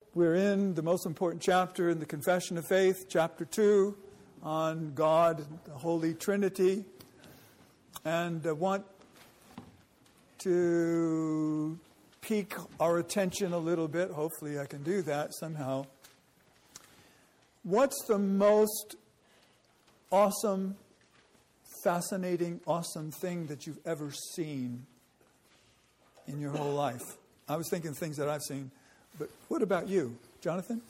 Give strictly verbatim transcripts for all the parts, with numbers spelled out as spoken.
we're in the most important chapter in the Confession of Faith, chapter two, on God, the Holy Trinity. And I want to pique our attention a little bit. Hopefully I can do that somehow. What's the most awesome, fascinating, awesome thing that you've ever seen in your whole life? I was thinking things that I've seen, but what about you, Jonathan?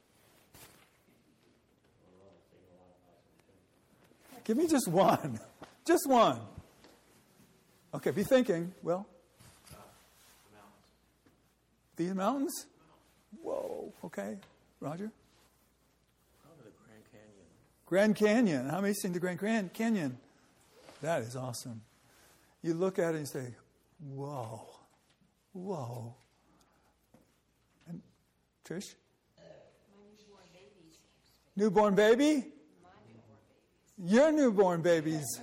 Give me just one. Just one. Okay, be thinking. Well, uh, the mountains. These mountains? Whoa, okay. Roger? Probably the Grand Canyon. Grand Canyon. How many seen the Grand Can- Canyon? That is awesome. You look at it and you say, whoa, whoa. And Trish? My newborn babies. Newborn baby? My newborn babies. Your newborn babies.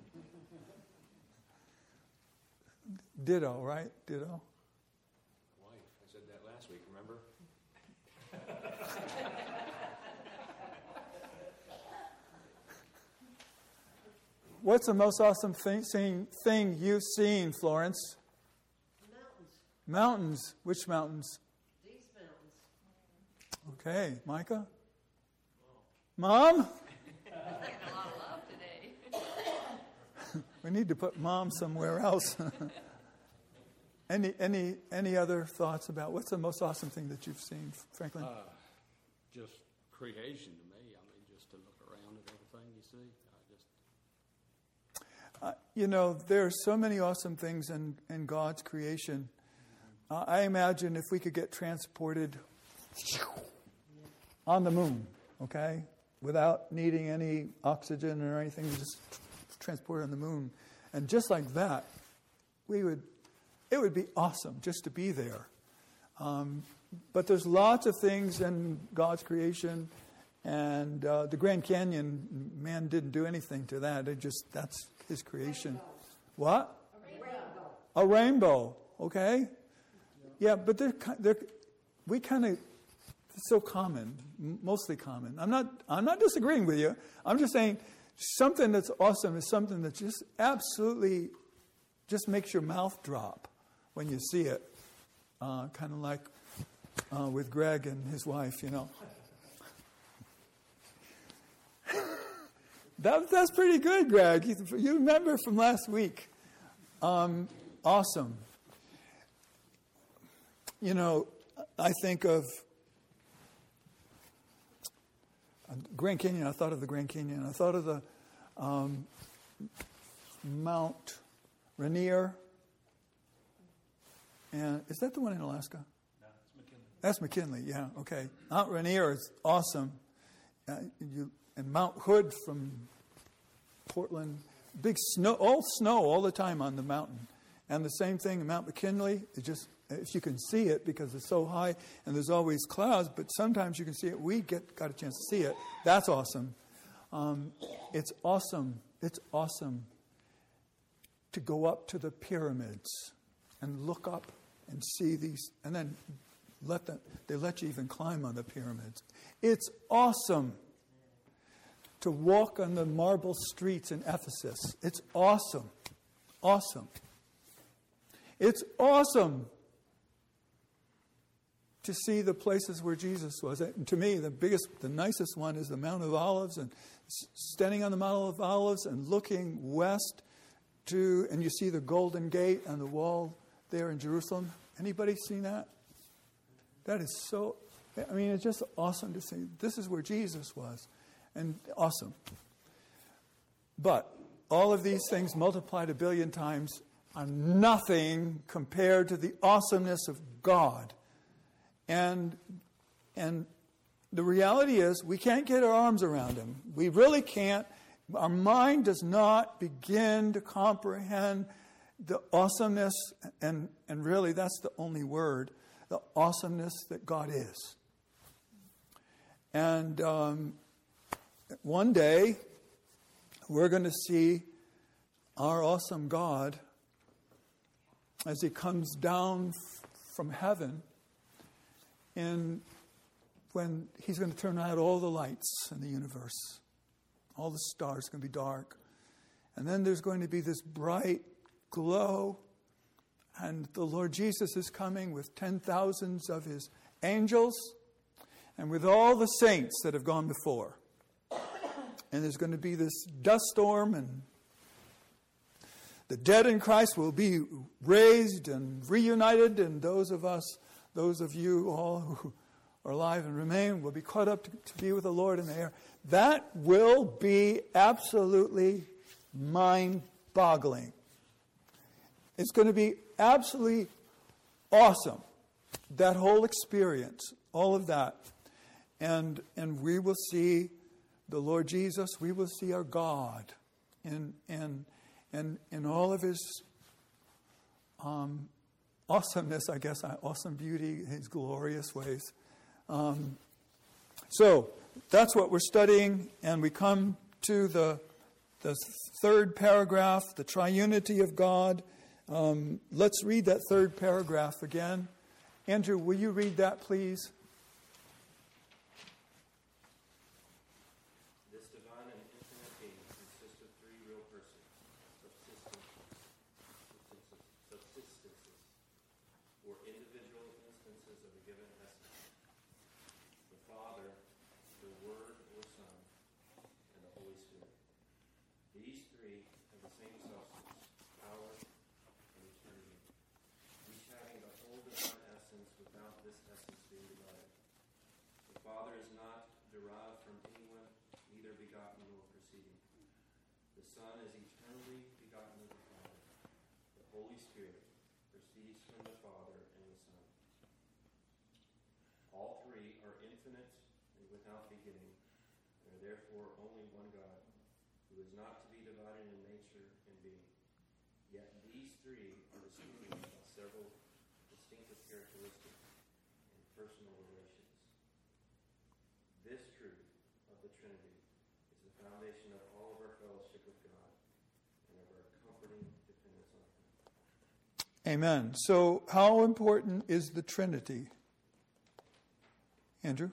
Ditto, right? Ditto. Wife, I said that last week, remember? What's the most awesome thing, thing, thing you've seen, Florence? Mountains. Mountains. Which mountains? These mountains. Okay. Micah? Mom? Getting a lot of love today. We need to put Mom somewhere else. any any any other thoughts about what's the most awesome thing that you've seen, Franklin? Uh, just creation to me. I mean, just to look around at everything you see. I just Uh, you know, there are so many awesome things in, in God's creation. Uh, I imagine if we could get transported on the moon, okay, without needing any oxygen or anything, we just transport on the moon. And just like that, we would, it would be awesome just to be there. Um, but there's lots of things in God's creation. And uh, the Grand Canyon, man didn't do anything to that. It just, that's his creation. Rainbow. What? A rainbow. A rainbow, okay? Yeah, but they're, they're we kind of, it's so common, m- mostly common. I'm not, I'm not disagreeing with you. I'm just saying something that's awesome is something that just absolutely just makes your mouth drop when you see it. Uh, kind of like uh, with Greg and his wife, you know. That, that's pretty good, Greg. You, you remember from last week. Um, awesome. You know, I think of Grand Canyon. I thought of the Grand Canyon. I thought of the um, Mount Rainier. And is that the one in Alaska? No, it's McKinley. That's McKinley, yeah, okay. Mount Rainier is awesome. Uh, you, and Mount Hood from Portland, big snow, all snow all the time on the mountain. And the same thing, Mount McKinley, it just, if you can see it because it's so high and there's always clouds, but sometimes you can see it. We get got a chance to see it. That's awesome. Um, it's awesome. It's awesome to go up to the pyramids and look up and see these, and then let them, they let you even climb on the pyramids. It's awesome to walk on the marble streets in Ephesus. It's awesome. Awesome. It's awesome to see the places where Jesus was. And to me, the biggest, the nicest one is the Mount of Olives, and standing on the Mount of Olives and looking west to, and you see the Golden Gate on the wall there in Jerusalem. Anybody seen that? That is so, I mean, it's just awesome to see. This is where Jesus was. And awesome. But all of these things multiplied a billion times are nothing compared to the awesomeness of God. And and the reality is we can't get our arms around him. We really can't. Our mind does not begin to comprehend the awesomeness, and, and really that's the only word, the awesomeness that God is. And um, one day, we're going to see our awesome God as he comes down f- from heaven in when he's going to turn out all the lights in the universe. All the stars are going to be dark. And then there's going to be this bright glow. And the Lord Jesus is coming with ten thousands of his angels and with all the saints that have gone before. And there's going to be this dust storm, and the dead in Christ will be raised and reunited, and those of us, those of you all who are alive and remain, will be caught up to, to be with the Lord in the air. That will be absolutely mind-boggling. It's going to be absolutely awesome, that whole experience, all of that. And and we will see the Lord Jesus, we will see our God in in in, in all of his um, awesomeness, I guess, awesome beauty, his glorious ways. Um, so that's what we're studying, and we come to the the third paragraph, the triunity of God. Um, let's read that third paragraph again. Andrew, will you read that, please? This divine and infinite being consists of three real persons, subsistences, subsistences, or individual instances of a given essence. The Father, the Word or Son, and the Holy Spirit. These three have the same substance, power, and eternity, each having the whole divine essence without this essence being divided. The Father is not derived from anyone, neither begotten nor proceeding. The Son is eternally begotten of the Father. The Holy Spirit proceeds from the Father and the Son. All three are infinite and without beginning, and are therefore only one God, who is not to be divided in nature and being. Yet these three are distinguished by several distinctive characteristics and personal relations. This truth of the Trinity is the foundation of all of our fellowship with God and of our comforting dependence on Him. Amen. So how important is the Trinity? Andrew?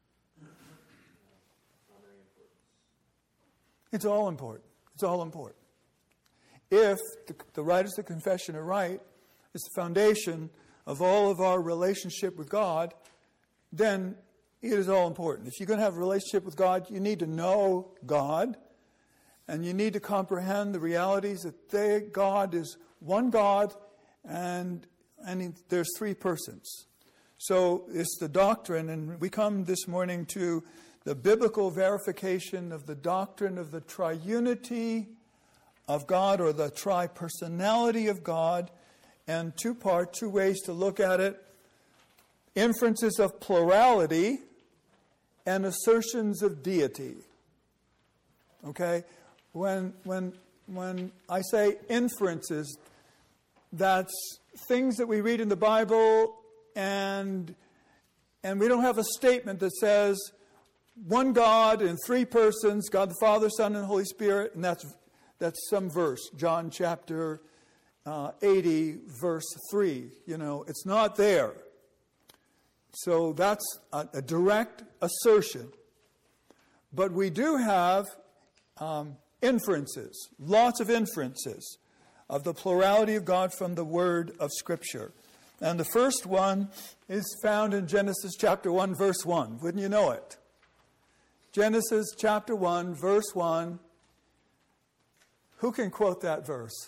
Primary importance. It's all important. It's all important. If the, the writers of the confession are right, it's the foundation of all of our relationship with God, then it is all important. If you're going to have a relationship with God, you need to know God, and you need to comprehend the realities that they, God is one God, and, and he, there's three persons. So it's the doctrine, and we come this morning to the biblical verification of the doctrine of the triunity of God, or the tri-personality of God, and two parts, two ways to look at it: inferences of plurality and assertions of deity. Okay? When when when I say inferences, that's things that we read in the Bible, and and we don't have a statement that says one God in three persons, God the Father, Son, and Holy Spirit, and that's that's some verse, John chapter uh, eighty, verse three. You know, it's not there. So that's a, a direct assertion. But we do have um, inferences, lots of inferences of the plurality of God from the Word of Scripture. And the first one is found in Genesis chapter one, verse one. Wouldn't you know it? Genesis chapter one, verse one. Who can quote that verse?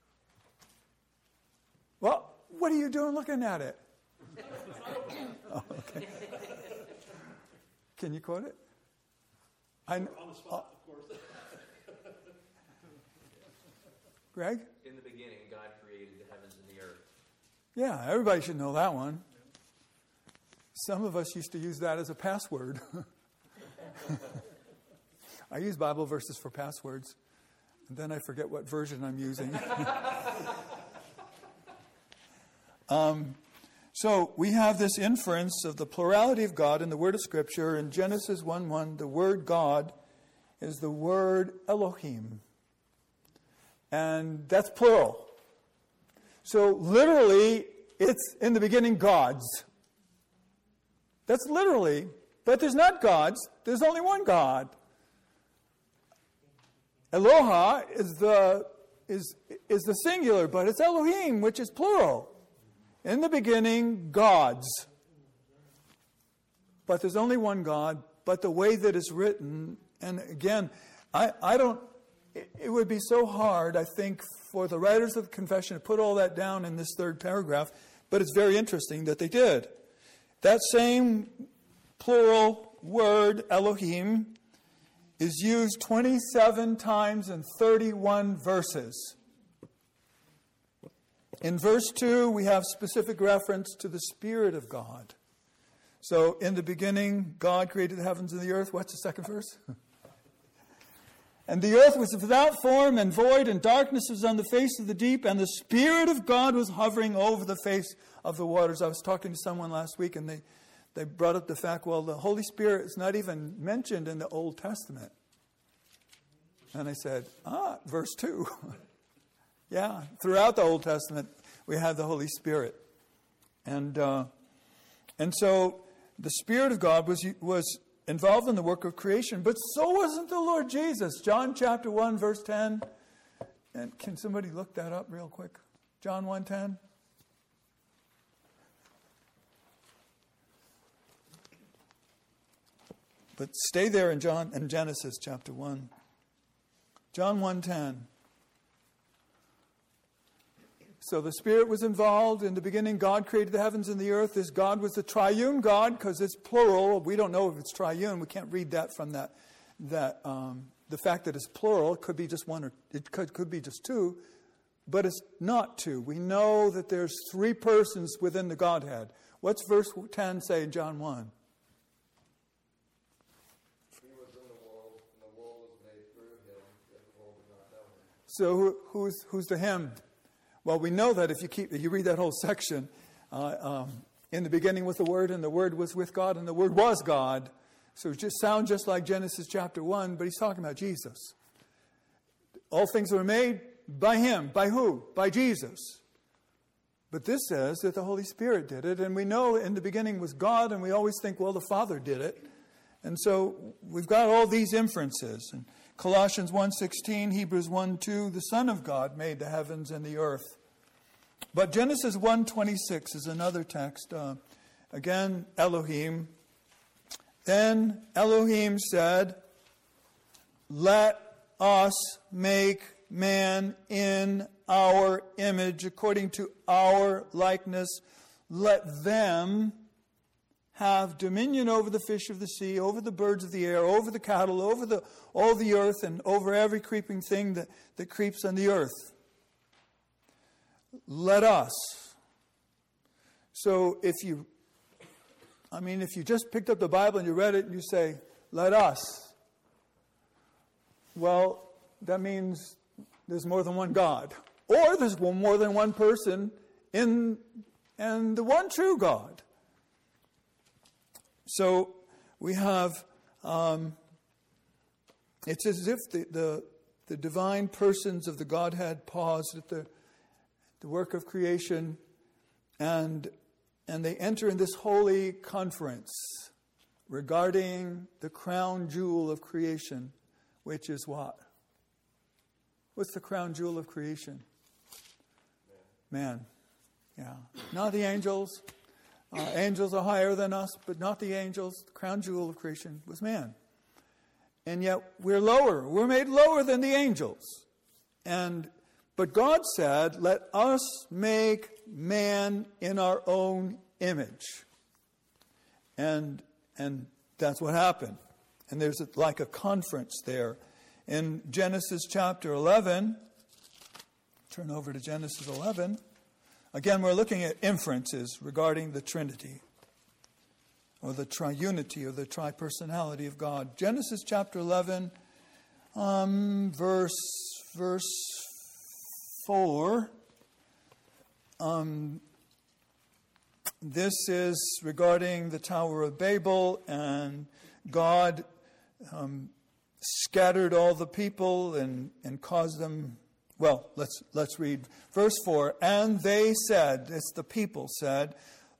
Well, what are you doing looking at it? Oh, okay. Can you quote it? I, On the spot, of course. Greg? In the beginning, God created the heavens and the earth. Yeah, everybody should know that one. Some of us used to use that as a password. I use Bible verses for passwords, and then I forget what version I'm using. um, so we have this inference of the plurality of God in the Word of Scripture. In Genesis one one, the word God is the word Elohim. And that's plural. So literally, it's in the beginning gods. That's literally But there's not gods. There's only one God. Eloha is the is is the singular, but it's Elohim, which is plural. In the beginning, gods. But there's only one God. But the way that it's written, and again, I, I don't, it, it would be so hard, I think, for the writers of the confession to put all that down in this third paragraph, but it's very interesting that they did. That same plural word, Elohim, is used twenty-seven times in thirty-one verses. In verse two, we have specific reference to the Spirit of God. So, in the beginning, God created the heavens and the earth. What's the second verse? And the earth was without form and void, and darkness was on the face of the deep, and the Spirit of God was hovering over the face of the waters. I was talking to someone last week, and they, they brought up the fact, well, the Holy Spirit is not even mentioned in the Old Testament. And I said, ah, verse two. Yeah, throughout the Old Testament, we have the Holy Spirit. And uh, and so the Spirit of God was was involved in the work of creation, but so wasn't the Lord Jesus. John chapter one, verse ten. And can somebody look that up real quick? John one ten. But stay there in John in Genesis chapter one. John one ten. So the Spirit was involved. In the beginning, God created the heavens and the earth. This God was the triune God, because it's plural. We don't know if it's triune. We can't read that from that. That um, the fact that it's plural, it could be just one, or it could, could be just two, but it's not two. We know that there's three persons within the Godhead. What's verse ten say in John one? He was in the world, and the world was made through him, yet the world did not know him. So who, who's who's the him? Well, we know that if you keep if you read that whole section, uh, um, in the beginning was the Word, and the Word was with God, and the Word was God. So it just sounds just like Genesis chapter one, but he's talking about Jesus. All things were made by him. By who? By Jesus. But this says that the Holy Spirit did it, and we know in the beginning was God, and we always think, well, the Father did it. And so we've got all these inferences. And Colossians one sixteen, Hebrews one two, the Son of God made the heavens and the earth. But Genesis one twenty-six is another text. Uh, again, Elohim. Then Elohim said, let us make man in our image, according to our likeness. Let them have dominion over the fish of the sea, over the birds of the air, over the cattle, over the all the earth, and over every creeping thing that, that creeps on the earth. Let us. So if you, I mean, if you just picked up the Bible and you read it and you say, let us, well, that means there's more than one God. Or there's one, more than one person in, in the one true God. So we have, um, it's as if the, the, the divine persons of the Godhead paused at the, the work of creation, and, and they enter in this holy conference regarding the crown jewel of creation, which is what? What's the crown jewel of creation? Man. Yeah. Not the angels. Uh, angels are higher than us, but not the angels. The crown jewel of creation was man. And yet we're lower. We're made lower than the angels. And but God said, let us make man in our own image. And and that's what happened. And there's a, like a conference there. In Genesis chapter eleven, turn over to Genesis eleven. Again, we're looking at inferences regarding the Trinity, or the triunity, or the tripersonality of God. Genesis chapter eleven, um, verse verse four. Um, this is regarding the Tower of Babel, and God um, scattered all the people and, and caused them. Well, let's let's read verse four. And they said, it's the people said,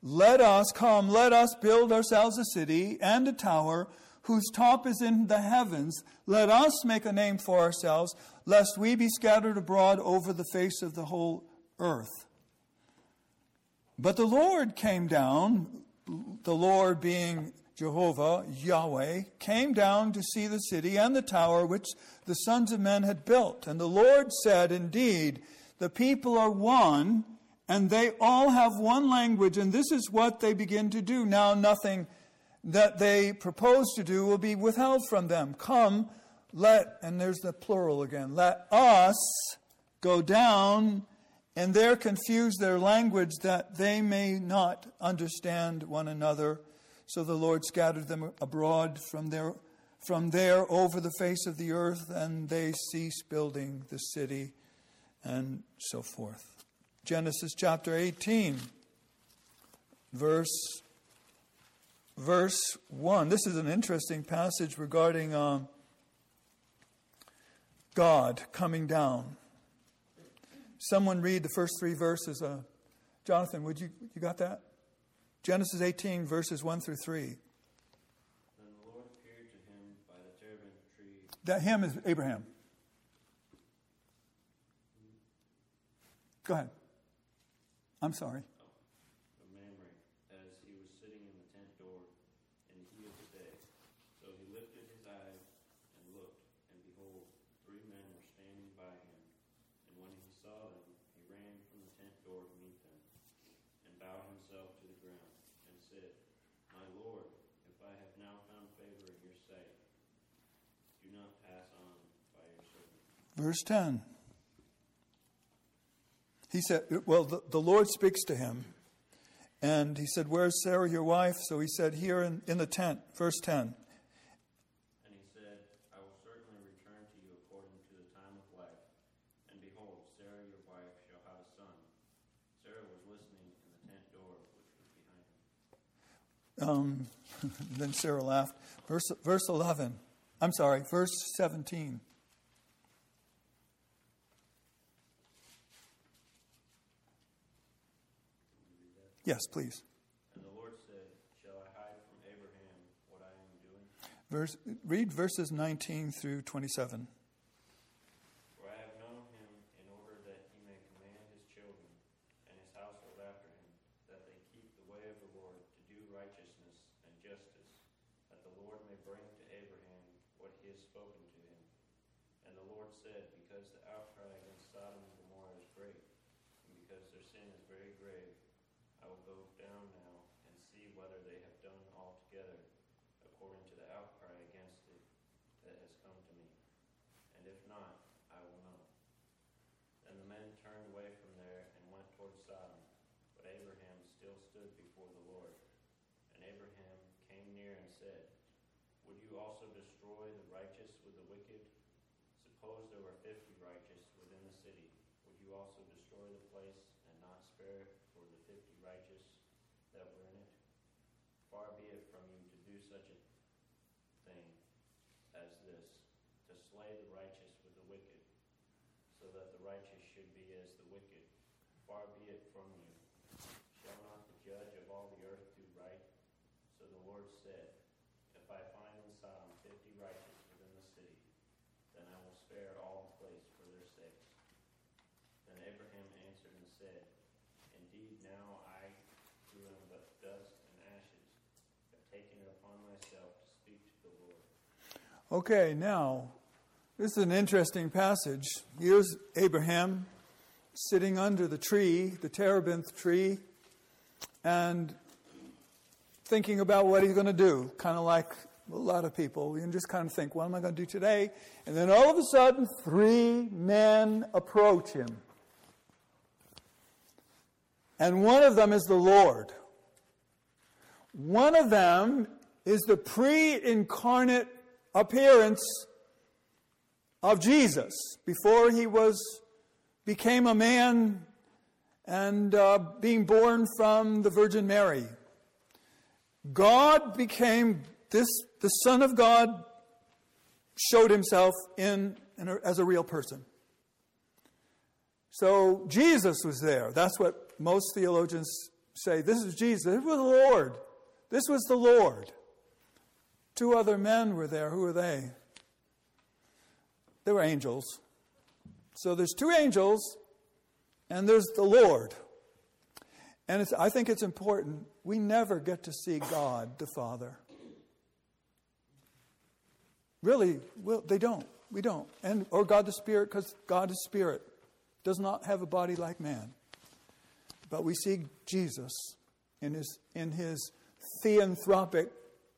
let us, come, let us build ourselves a city and a tower whose top is in the heavens. Let us make a name for ourselves, lest we be scattered abroad over the face of the whole earth. But the Lord came down, the Lord being Jehovah, Yahweh, came down to see the city and the tower which the sons of men had built. And the Lord said, indeed, the people are one, and they all have one language, and this is what they begin to do. Now nothing that they propose to do will be withheld from them. Come, let, and there's the plural again, let us go down and there confuse their language that they may not understand one another. So the Lord scattered them abroad from there, from there over the face of the earth, and they ceased building the city, and so forth. Genesis chapter eighteen, verse, verse one. This is an interesting passage regarding um, God coming down. Someone read the first three verses. Uh, Jonathan, would you you got that? Genesis eighteen, verses one through three. Then the Lord appeared to him by the terebinth tree. That him is Abraham. Go ahead. I'm sorry. Of Mamre, as he was sitting in the tent door in the heat of the day. So he lifted his eyes and looked, and behold, three men were standing by him. And when he saw them, he ran from the tent door to meet them, and bowed himself to the ground, and said, My Lord, if I have now found favor in your sight, do not pass on by your servant. Verse ten. He said, well, the, the Lord speaks to him. And he said, where's Sarah, your wife? So he said, here in, in the tent. Verse ten. And he said, I will certainly return to you according to the time of life. And behold, Sarah, your wife, shall have a son. Sarah was listening in the tent door, which was behind him. Um, then Sarah laughed. Verse, verse eleven. I'm sorry, verse seventeen. Yes, please. And the Lord said, Shall I hide from Abraham what I am doing? Verse, read verses nineteen through twenty-seven. For I have known him in order that he may command his children and his household after him, that they keep the way of the Lord to do righteousness and justice, that the Lord may bring to Abraham what he has spoken to him. And the Lord said, Because the outcry against Sodom and Gomorrah is great, and because their sin is very grave, I will go down now and see whether they have done altogether according to the outcry against it that has come to me. And if not, I will know. Then the men turned away from there and went toward Sodom. But Abraham still stood before the Lord. And Abraham came near and said, Would you also destroy the righteous with the wicked? Suppose there were fifty righteous within the city. Would you also destroy the place and not spare for the fifty righteous that were in it? Far be it from you to do such a thing as this, to slay the righteous with the wicked, so that the righteous should be as the wicked. Far be it from you. Shall not the judge of all the earth do right? So the Lord said, If I find in Sodom fifty righteous within the city, then I will spare all the place for their sakes. Then Abraham answered and said, Indeed, now I, who am but dust and ashes, have taken it upon myself to speak to the Lord. Okay, now, this is an interesting passage. Here's Abraham sitting under the tree, the terebinth tree, and thinking about what he's going to do, kind of like a lot of people. You can just kind of think, what am I going to do today? And then all of a sudden, three men approach him. And one of them is the Lord. One of them is the pre-incarnate appearance of Jesus before he was became a man and uh, being born from the Virgin Mary. God became this, the Son of God showed himself in, in a, as a real person. So Jesus was there. That's what most theologians say, this is Jesus. It was the Lord. This was the Lord. Two other men were there. Who were they? They were angels. So there's two angels, and there's the Lord. And it's, I think it's important. We never get to see God, the Father. Really, well, they don't. We don't. And or God the Spirit, because God is Spirit. Does not have a body like man. But we see Jesus in his in his theanthropic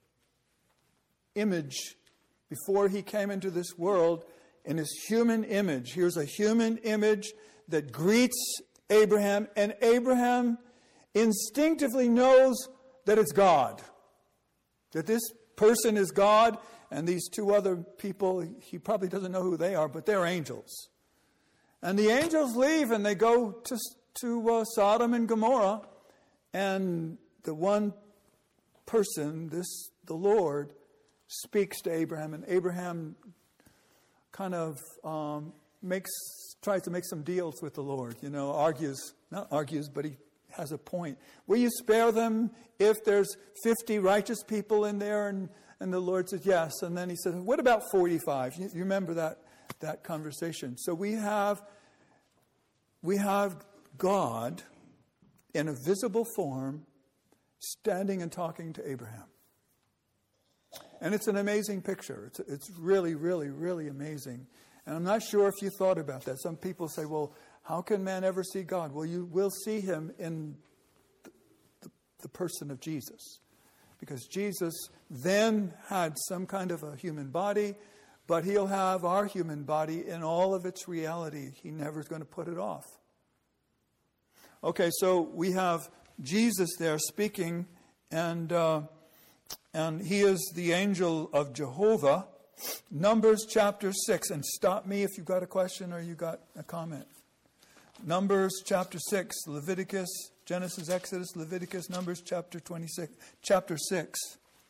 image before he came into this world, in his human image. Here's a human image that greets Abraham, and Abraham instinctively knows that it's God. That this person is God, and these two other people, he probably doesn't know who they are, but they're angels. And the angels leave, and they go to, to uh, Sodom and Gomorrah, and the one person, this the Lord, speaks to Abraham, and Abraham kind of um, makes tries to make some deals with the Lord, you know, argues, not argues, but he has a point. Will you spare them if there's fifty righteous people in there? And, and the Lord says, yes. And then he says, what about forty-five? You, you remember that that conversation. So we have we have God in a visible form standing and talking to Abraham. And it's an amazing picture. It's it's really, really, really amazing. And I'm not sure if you thought about that. Some people say, well, how can man ever see God? Well, you will see him in the, the, the person of Jesus. Because Jesus then had some kind of a human body, but he'll have our human body in all of its reality. He never is going to put it off. Okay, so we have Jesus there speaking, and uh, and he is the angel of Jehovah. Numbers chapter six, and stop me if you've got a question or you got a comment. Numbers chapter six, Leviticus, Genesis, Exodus, Leviticus, Numbers chapter twenty-six, chapter six.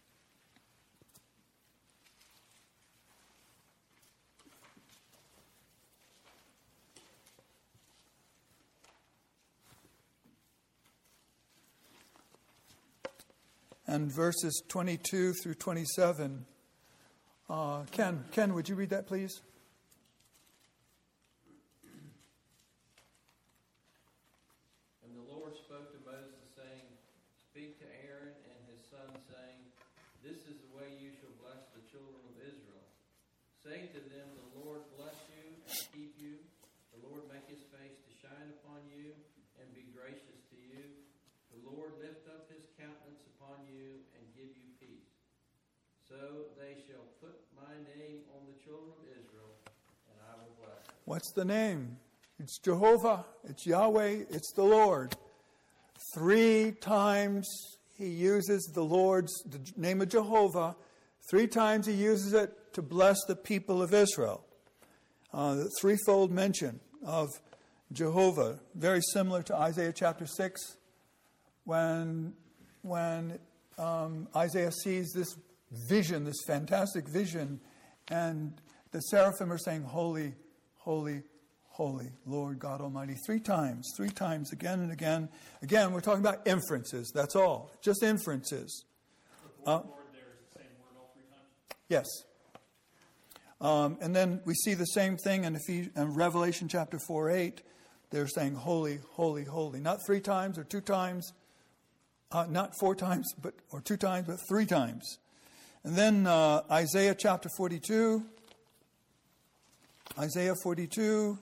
And verses twenty-two through twenty-seven. Uh, Ken, Ken, would you read that, please? And the Lord spoke to Moses, saying, speak to Aaron and his son, saying, this is the way you shall bless the children of Israel. Say to them, the Lord bless you and keep you. The Lord make his face to shine upon you and be gracious to you. The Lord lift up his countenance upon you and give you peace. So they shall put my name on the children of Israel, and I will bless them. What's the name? It's Jehovah, it's Yahweh, it's the Lord. Three times he uses the Lord's, the name of Jehovah. Three times he uses it to bless the people of Israel. Uh, the threefold mention of Jehovah, very similar to Isaiah chapter six, when, when um, Isaiah sees this vision, this fantastic vision, and the seraphim are saying, holy, holy, holy, Lord God Almighty. Three times, three times, again and again. Again, we're talking about inferences, that's all. Just inferences. The word Uh, Lord there is the same word all three times? yes. Um, and then we see the same thing in, Ephes- in Revelation chapter four, eight. They're saying, holy, holy, holy. Not three times or two times. Uh, not four times, but or two times, but three times. And then uh, Isaiah chapter forty-two. Isaiah forty-two.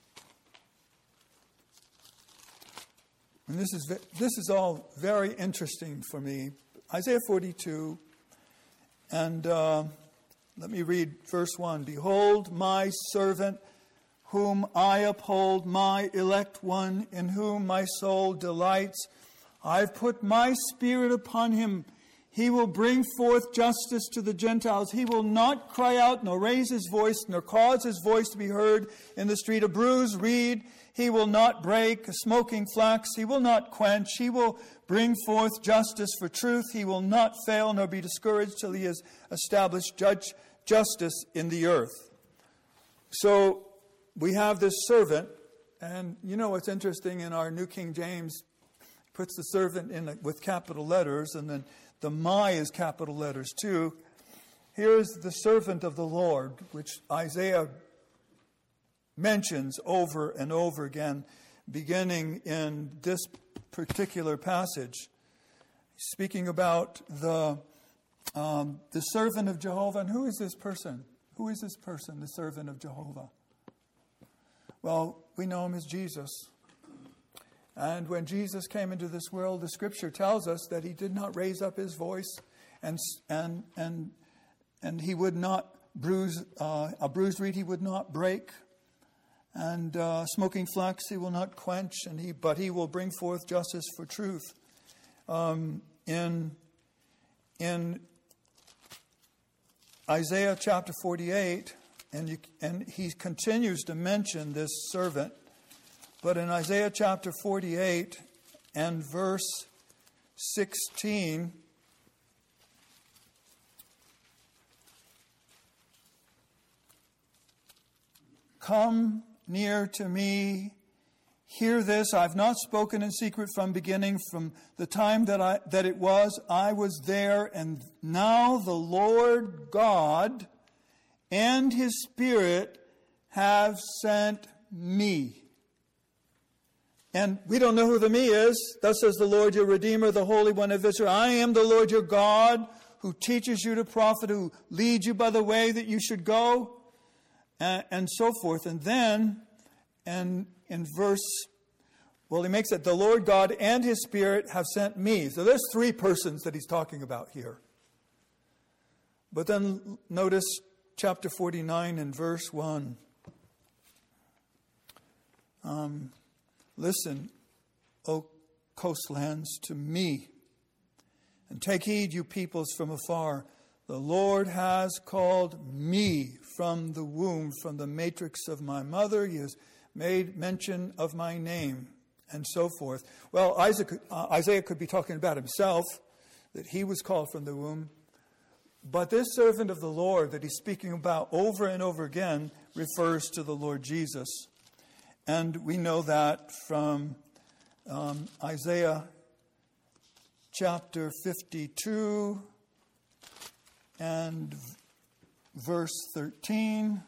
And this is this is all very interesting for me. Isaiah forty-two. And uh, let me read verse one. Behold, my servant, whom I uphold, my elect one, in whom my soul delights. I've put my spirit upon him. He will bring forth justice to the Gentiles. He will not cry out, nor raise his voice, nor cause his voice to be heard in the street. A bruised reed he will not break, a smoking flax he will not quench. He will bring forth justice for truth. He will not fail, nor be discouraged till he has established judge, justice in the earth. So we have this servant, and you know what's interesting in our New King James, puts the servant in a, with capital letters, and then the my is capital letters too. Here's the servant of the Lord, which Isaiah mentions over and over again, beginning in this particular passage, speaking about the um, the servant of Jehovah. And who is this person? Who is this person, the servant of Jehovah? Well, we know him as Jesus. And when Jesus came into this world, the Scripture tells us that he did not raise up his voice, and and and and he would not bruise uh, a bruised reed he would not break, and uh, smoking flax he will not quench, and he but he will bring forth justice for truth. Um, in in Isaiah chapter forty-eight, and you, and he continues to mention this servant. But in Isaiah chapter forty-eight and verse sixteen, come near to me, hear this, I've not spoken in secret from beginning, from the time that I that it was, I was there, and now the Lord God and his Spirit have sent me. And we don't know who the me is. Thus says the Lord your Redeemer, the Holy One of Israel. I am the Lord your God, who teaches you to profit, who leads you by the way that you should go, and, and so forth. And then, and in verse, well, he makes it, the Lord God and his Spirit have sent me. So there's three persons that he's talking about here. But then notice chapter forty-nine and verse one. Um... Listen, O coastlands, to me, and take heed, you peoples from afar. The Lord has called me from the womb, from the matrix of my mother. He has made mention of my name, and so forth. Well, Isaac, uh, Isaiah could be talking about himself, that he was called from the womb. But this servant of the Lord that he's speaking about over and over again refers to the Lord Jesus. And we know that from um, Isaiah chapter fifty-two and verse thirteen.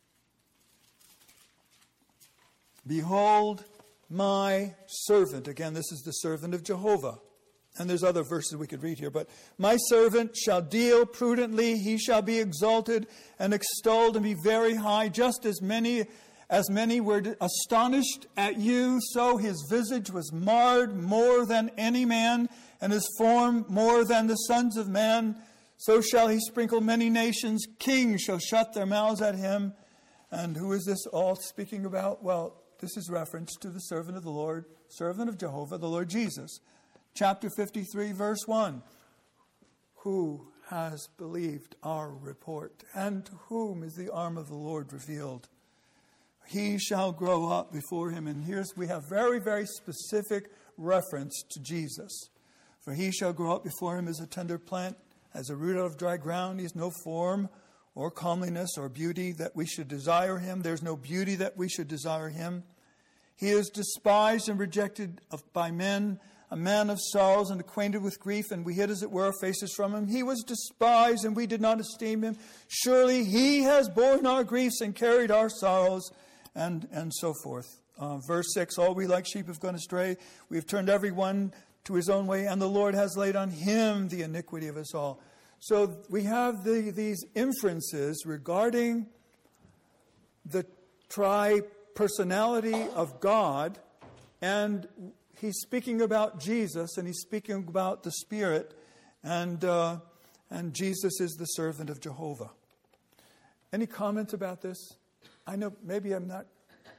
Behold my servant. Again, this is the servant of Jehovah. And there's other verses we could read here. But my servant shall deal prudently. He shall be exalted and extolled and be very high, just as many... As many were astonished at you, so his visage was marred more than any man, and his form more than the sons of man. So shall he sprinkle many nations. Kings shall shut their mouths at him. And who is this all speaking about? Well, this is reference to the servant of the Lord, servant of Jehovah, the Lord Jesus. Chapter fifty-three, verse one. Who has believed our report? And to whom is the arm of the Lord revealed? He shall grow up before him. And here's, we have very, very specific reference to Jesus. For he shall grow up before him as a tender plant, as a root out of dry ground. He has no form or comeliness or beauty that we should desire him. There's no beauty that we should desire him. He is despised and rejected of, by men, a man of sorrows and acquainted with grief, and we hid, as it were, our faces from him. He was despised, and we did not esteem him. Surely he has borne our griefs and carried our sorrows. And and so forth. Uh, verse six, all we like sheep have gone astray. We have turned every one to his own way, and the Lord has laid on him the iniquity of us all. So we have the, these inferences regarding the tri-personality of God, and he's speaking about Jesus, and he's speaking about the Spirit, and uh, and Jesus is the servant of Jehovah. Any comments about this? I know maybe I'm not.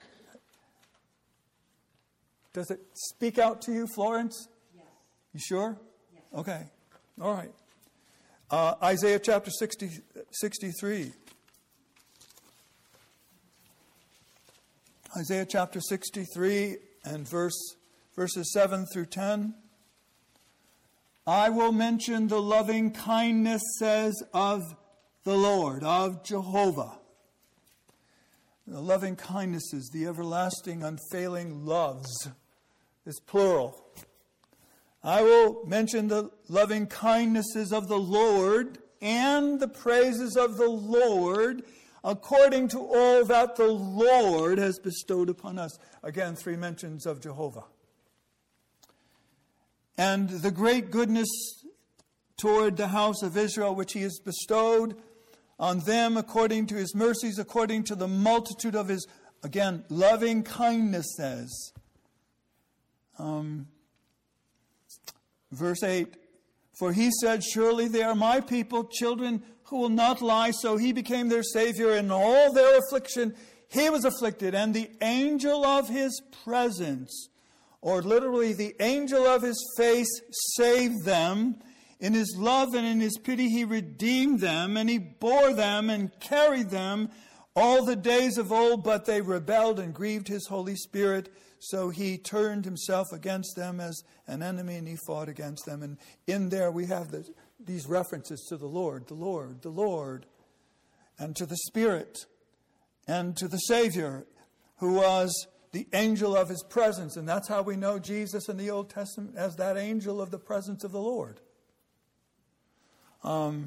Does it speak out to you, Florence? Yes. You sure? Yes. Okay. All right. Uh, Isaiah chapter sixty, sixty-three. Isaiah chapter sixty-three and verse verses seven through ten. I will mention the loving kindnesses of the Lord, of Jehovah. The loving kindnesses, the everlasting, unfailing loves, is plural. I will mention the loving kindnesses of the Lord and the praises of the Lord according to all that the Lord has bestowed upon us. Again, three mentions of Jehovah. And the great goodness toward the house of Israel, which he has bestowed on them according to his mercies, according to the multitude of his, again, loving kindnesses. Um, verse eight, for he said, surely they are my people, children who will not lie. So he became their Savior in all their affliction. He was afflicted, and the angel of his presence, or literally the angel of his face, saved them. In his love and in his pity he redeemed them, and he bore them and carried them all the days of old, but they rebelled and grieved his Holy Spirit. So he turned himself against them as an enemy, and he fought against them. And in there we have the, these references to the Lord, the Lord, the Lord, and to the Spirit, and to the Savior, who was the angel of his presence. And that's how we know Jesus in the Old Testament as that angel of the presence of the Lord. Um,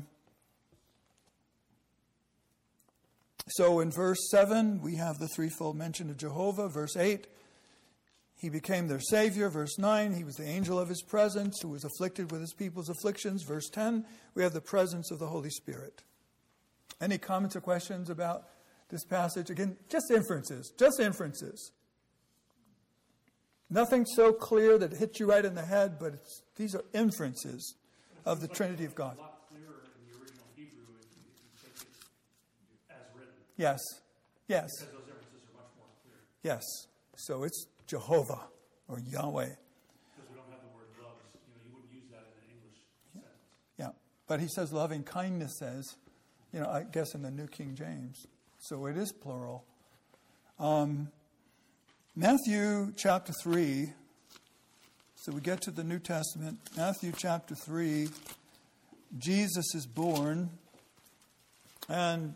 so in verse seven, we have the threefold mention of Jehovah. Verse eight, he became their Savior. Verse nine, he was the angel of his presence who was afflicted with his people's afflictions. Verse ten, we have the presence of the Holy Spirit. Any comments or questions about this passage? Again, just inferences, just inferences. Nothing so clear that it hits you right in the head, but it's, these are inferences of the Trinity of God. A lot clearer in the original Hebrew if you, if you take it as written. Yes, yes, Because those references are much more clear. yes. So it's Jehovah or Yahweh. Because we don't have the word loves. You know, you wouldn't use that in an English sentence. Yeah, but he says loving kindness says, you know, I guess in the New King James. So it is plural. Um, Matthew chapter three. So we get to the New Testament. Matthew chapter three. Jesus is born. And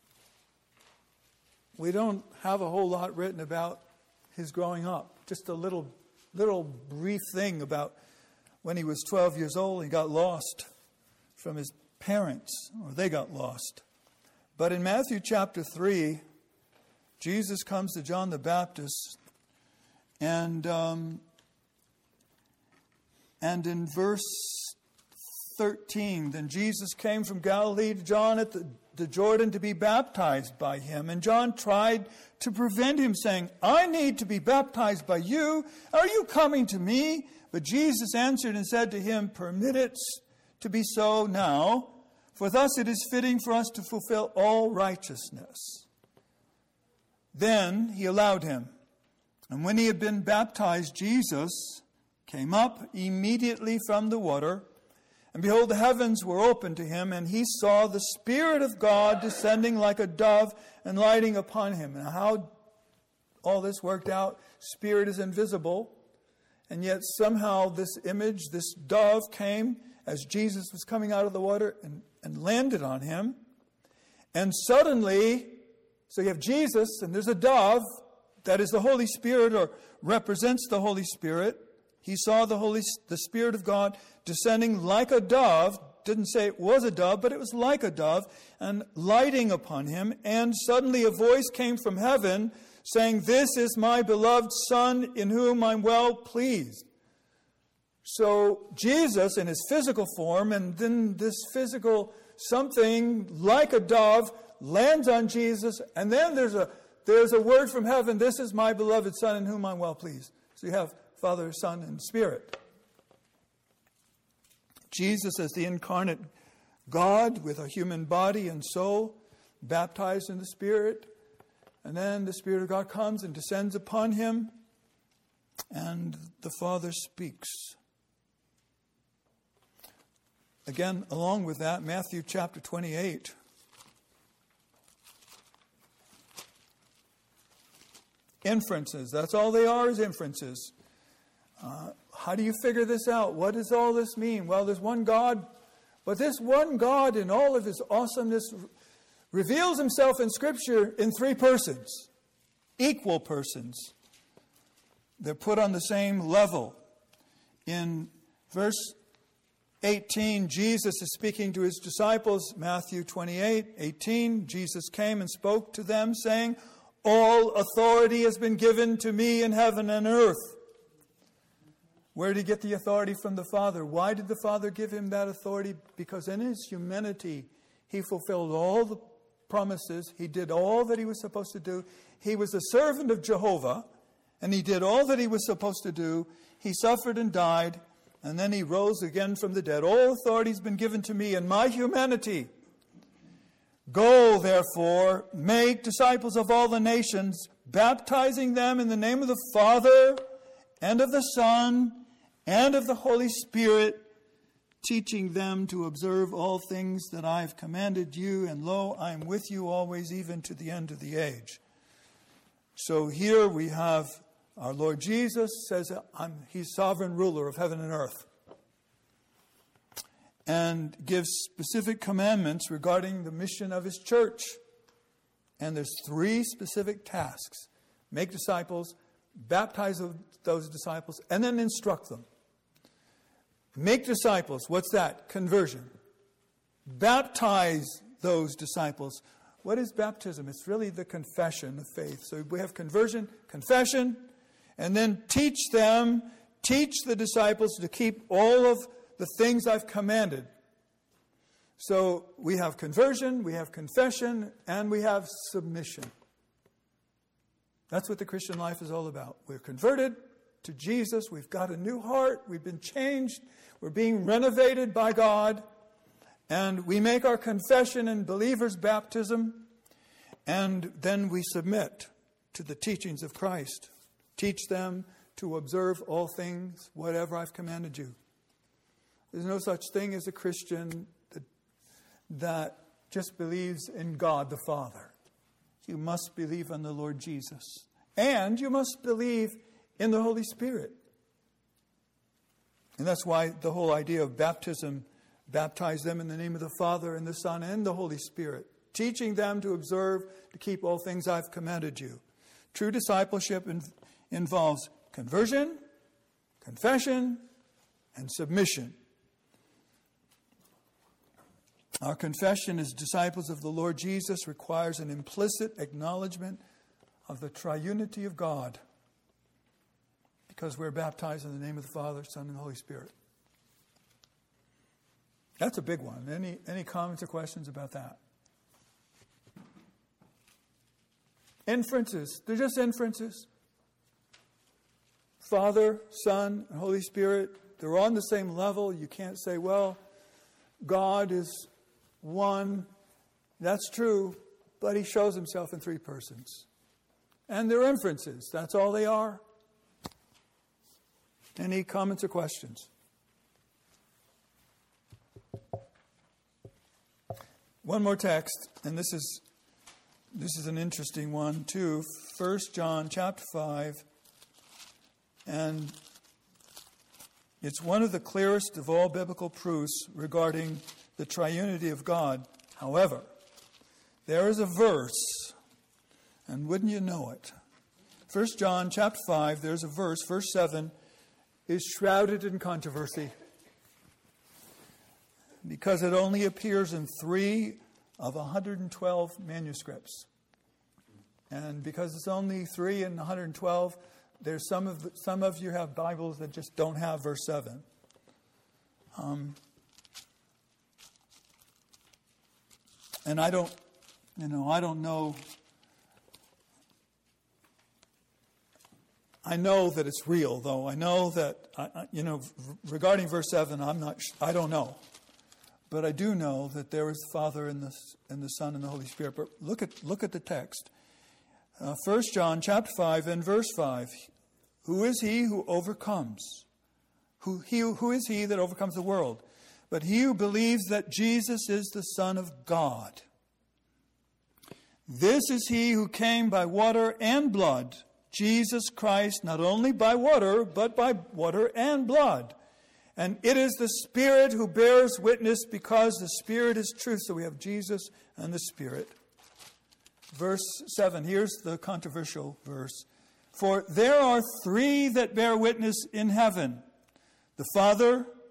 we don't have a whole lot written about his growing up. Just a little, little brief thing about when he was twelve years old, he got lost from his parents, or they got lost. But in Matthew chapter three, Jesus comes to John the Baptist, and um, and in verse thirteen, then Jesus came from Galilee to John at the, the Jordan to be baptized by him. And John tried to prevent him, saying, I need to be baptized by you. Are you coming to me? But Jesus answered and said to him, permit it to be so now, for thus it is fitting for us to fulfill all righteousness. Then he allowed him. And when he had been baptized, Jesus came up immediately from the water. And behold, the heavens were opened to him, and he saw the Spirit of God descending like a dove and lighting upon him. And how all this worked out, Spirit is invisible. And yet somehow this image, this dove came as Jesus was coming out of the water and, and landed on him. And suddenly, so you have Jesus and there's a dove that is the Holy Spirit or represents the Holy Spirit. He saw the Holy, the Spirit of God descending like a dove. Didn't say it was a dove, but it was like a dove, and lighting upon him. And suddenly a voice came from heaven saying, this is my beloved Son in whom I'm well pleased. So Jesus in his physical form, and then this physical something like a dove lands on Jesus, and then there's a there's a word from heaven, this is my beloved Son in whom I'm well pleased. So you have Father, Son, and Spirit. Jesus as the incarnate God with a human body and soul, baptized in the Spirit. And then the Spirit of God comes and descends upon him. And the Father speaks. Again, along with that, Matthew chapter twenty-eight. Inferences. That's all they are, is inferences. Uh, how do you figure this out? What does all this mean? Well, there's one God, but this one God in all of his awesomeness reveals himself in Scripture in three persons, equal persons. They're put on the same level in Verse eighteen, Jesus is speaking to his disciples. Matthew twenty-eight, eighteen, Jesus came and spoke to them, saying, all authority has been given to me in heaven and earth. Where did he get the authority from the Father? Why did the Father give him that authority? Because in his humanity, he fulfilled all the promises. He did all that he was supposed to do. He was a servant of Jehovah, and he did all that he was supposed to do. He suffered and died, and then he rose again from the dead. All authority has been given to me in my humanity. Go, therefore, make disciples of all the nations, baptizing them in the name of the Father and of the Son and of the Holy Spirit, teaching them to observe all things that I have commanded you, and lo, I am with you always, even to the end of the age. So here we have our Lord Jesus says I'm, he's sovereign ruler of heaven and earth, and gives specific commandments regarding the mission of his church. And there's three specific tasks. Make disciples, baptize those disciples, and then instruct them. Make disciples, what's that? Conversion. Baptize those disciples. What is baptism? It's really the confession of faith. So we have conversion, confession, and then teach them, teach the disciples to keep all of the things I've commanded. So we have conversion, we have confession, and we have submission. That's what the Christian life is all about. We're converted to Jesus. We've got a new heart. We've been changed. We're being renovated by God. And we make our confession in believers' baptism. And then we submit to the teachings of Christ. Teach them to observe all things, whatever I've commanded you. There's no such thing as a Christian that, that just believes in God the Father. You must believe in the Lord Jesus. And you must believe in the Holy Spirit. And that's why the whole idea of baptism, baptize them in the name of the Father and the Son and the Holy Spirit, teaching them to observe, to keep all things I've commanded you. True discipleship in, involves conversion, confession, and submission. Our confession as disciples of the Lord Jesus requires an implicit acknowledgement of the triunity of God, because we're baptized in the name of the Father, Son, and the Holy Spirit. That's a big one. Any, any comments or questions about that? Inferences. They're just inferences. Father, Son, and Holy Spirit, they're on the same level. You can't say, well, God is one. That's true, but he shows himself in three persons. And they're inferences. That's all they are. Any comments or questions? One more text, and this is this is an interesting one too. First John chapter five, and it's one of the clearest of all biblical proofs regarding the triunity of God. However, there is a verse, and wouldn't you know it? First John chapter five, there's a verse, verse seven, is shrouded in controversy because it only appears in three of one hundred twelve manuscripts. And because it's only three in one hundred twelve, there's some of the, some of you have Bibles that just don't have verse seven. Um, and I don't, you know, I don't know. I know that it's real, though. I know that, I, you know, regarding verse seven, I'm not, I don't know. But I do know that there is the Father and the, and the Son and the Holy Spirit. But look at, look at the text. Uh, First John chapter five and verse five. Who is he who overcomes? Who, he, who is he that overcomes the world? But he who believes that Jesus is the Son of God. This is he who came by water and blood, Jesus Christ, not only by water, but by water and blood. And it is the Spirit who bears witness, because the Spirit is truth. So we have Jesus and the Spirit. Verse seven, here's the controversial verse. For there are three that bear witness in heaven, the Father,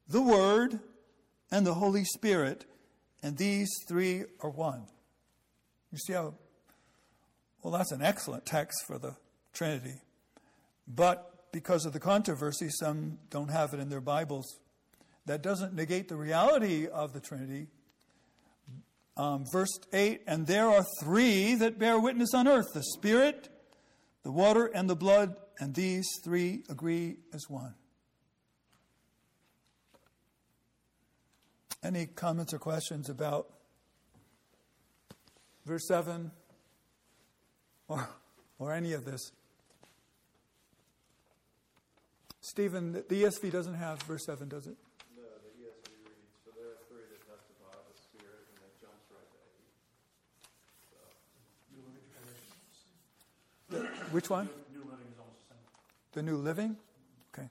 the Word, and the Holy Spirit, and these three are one. You see how, well, that's an excellent text for the Trinity. But because of the controversy, some don't have it in their Bibles. That doesn't negate the reality of the Trinity. Um, verse eight, and there are three that bear witness on earth, the Spirit, the water, and the blood, and these three agree as one. Any comments or questions about verse seven or, or any of this? Stephen, the E S V doesn't have verse seven, does it? No, the E S V reads, for there are three that testify of the Spirit, and that jumps right to eight. So. New Living Translation. Which one? New, New Living is almost the same. The New Living? Okay.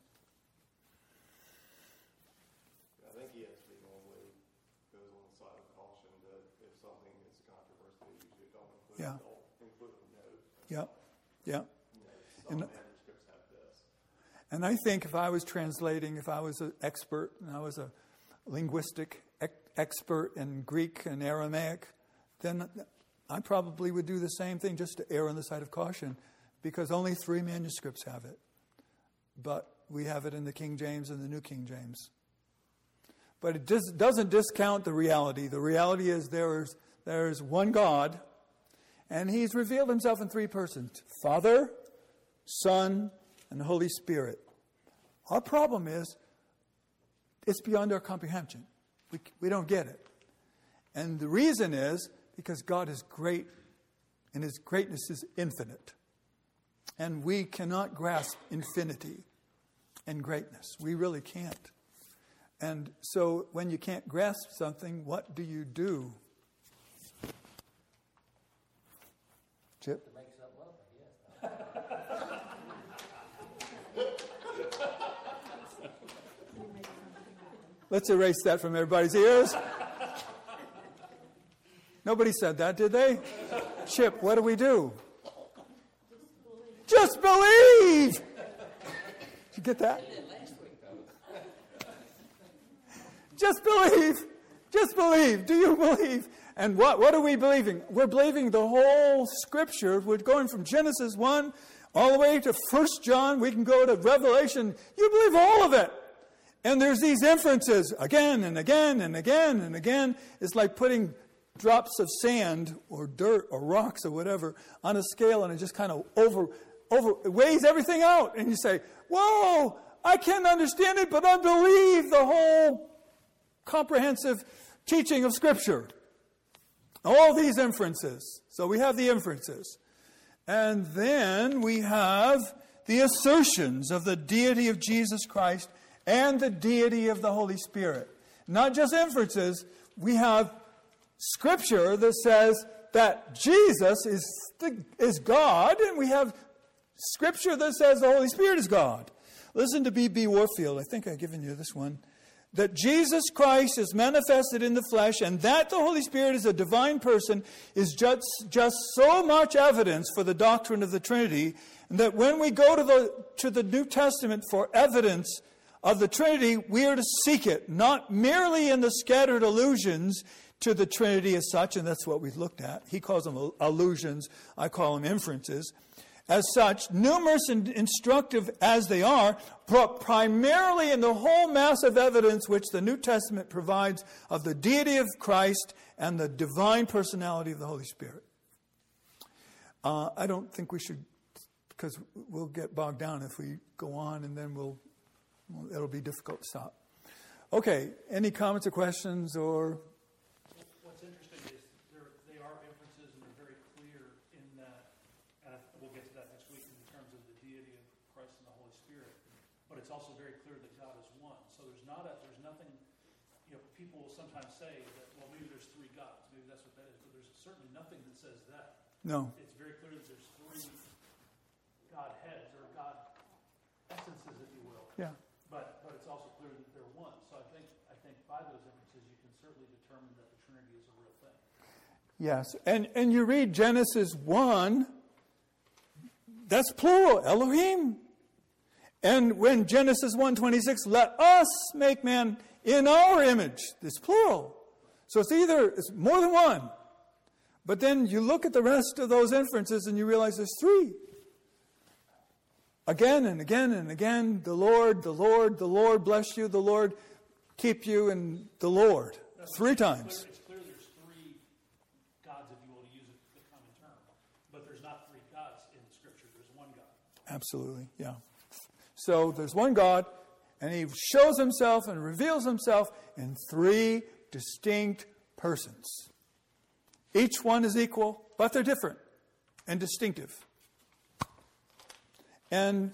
I think E S V normally goes on the side of caution that if something is controversial, you usually don't include Yeah. it, don't include a note. Yeah. Yeah. You know, some And- manuscripts have this. And I think if I was translating, if I was an expert and I was a linguistic ec- expert in Greek and Aramaic, then I probably would do the same thing just to err on the side of caution, because only three manuscripts have it. But we have it in the King James and the New King James. But it just doesn't discount the reality. The reality is there is, there is one God, and He's revealed Himself in three persons: Father, Son, and the Holy Spirit. Our problem is it's beyond our comprehension. We, we don't get it. And the reason is because God is great, and His greatness is infinite. And we cannot grasp infinity and greatness. We really can't. And so when you can't grasp something, what do you do? Chip? To make something up, I guess. Let's erase that from everybody's ears. Nobody said that, did they? Chip, what do we do? Just believe! Did you get that? Just believe. Just believe. Do you believe? And what, what are we believing? We're believing the whole Scripture. We're going from Genesis one all the way to First John. We can go to Revelation. You believe all of it. And there's these inferences again and again and again and again. It's like putting drops of sand or dirt or rocks or whatever on a scale, and it just kind of over, over it weighs everything out. And you say, whoa, I can't understand it, but I believe the whole comprehensive teaching of Scripture. All these inferences. So we have the inferences. And then we have the assertions of the deity of Jesus Christ and the deity of the Holy Spirit. Not just inferences. We have Scripture that says that Jesus is, the, is God, and we have Scripture that says the Holy Spirit is God. Listen to B B Warfield. I think I've given you this one. That Jesus Christ is manifested in the flesh and that the Holy Spirit is a divine person is just, just so much evidence for the doctrine of the Trinity, and that when we go to the, to the New Testament for evidence of the Trinity, we are to seek it, not merely in the scattered allusions to the Trinity as such, and that's what we've looked at. He calls them allusions, I call them inferences. As such, numerous and instructive as they are, but primarily in the whole mass of evidence which the New Testament provides of the deity of Christ and the divine personality of the Holy Spirit. Uh, I don't think we should, because we'll get bogged down if we go on, and then we'll, well, it'll be difficult to stop. Okay, any comments or questions or... What's interesting is there, they are inferences, and they're very clear in that, and we'll get to that next week in terms of the deity of Christ and the Holy Spirit. But it's also very clear that God is one. So there's not a, there's nothing, you know, people will sometimes say that, well, maybe there's three gods. Maybe that's what that is. But there's certainly nothing that says that. No. It's very clear that there's three Godheads or God essences, if you will. Yeah. But but it's also clear that they're one. So I think I think by those inferences you can certainly determine that the Trinity is a real thing. Yes, and, and you read Genesis one, that's plural, Elohim. And when Genesis one twenty-six, let us make man in our image, it's plural. So it's either, it's more than one. But then you look at the rest of those inferences and you realize there's three. Again and again and again, the Lord, the Lord, the Lord bless you, the Lord keep you, and the Lord. Three times. It's clear, it's clear there's three gods, if you will, to use the common term. But there's not three gods in Scripture. There's one God. Absolutely, yeah. So there's one God, and he shows himself and reveals himself in three distinct persons. Each one is equal, but they're different and distinctive. And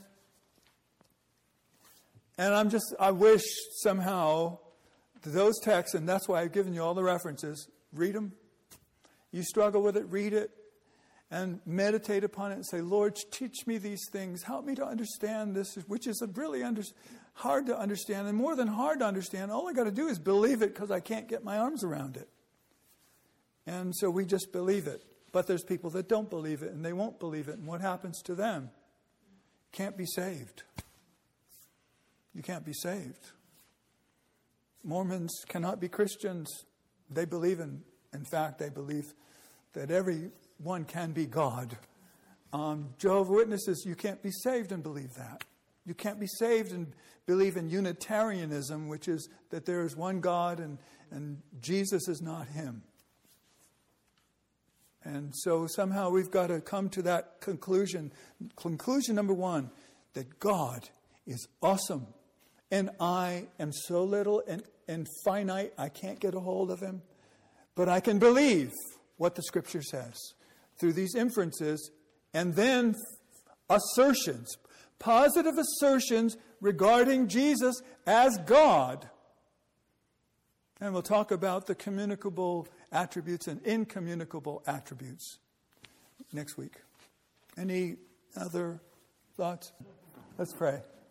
and I'm just, I wish somehow those texts, and that's why I've given you all the references, read them. You struggle with it, read it, and meditate upon it and say, Lord, teach me these things. Help me to understand this, which is really under, hard to understand. And more than hard to understand, all I got to do is believe it because I can't get my arms around it. And so we just believe it. But there's people that don't believe it, and they won't believe it. And what happens to them? Can't be saved. You can't be saved. Mormons cannot be Christians. They believe in, in fact, they believe that everyone can be God. Um, Jehovah's Witnesses, you can't be saved and believe that. You can't be saved and believe in Unitarianism, which is that there is one God and, and Jesus is not him. And so somehow we've got to come to that conclusion. Conclusion number one, that God is awesome. And I am so little and, and finite, I can't get a hold of him. But I can believe what the Scripture says through these inferences and then assertions, positive assertions regarding Jesus as God. And we'll talk about the communicable attributes and incommunicable attributes next week. Any other thoughts? Let's pray.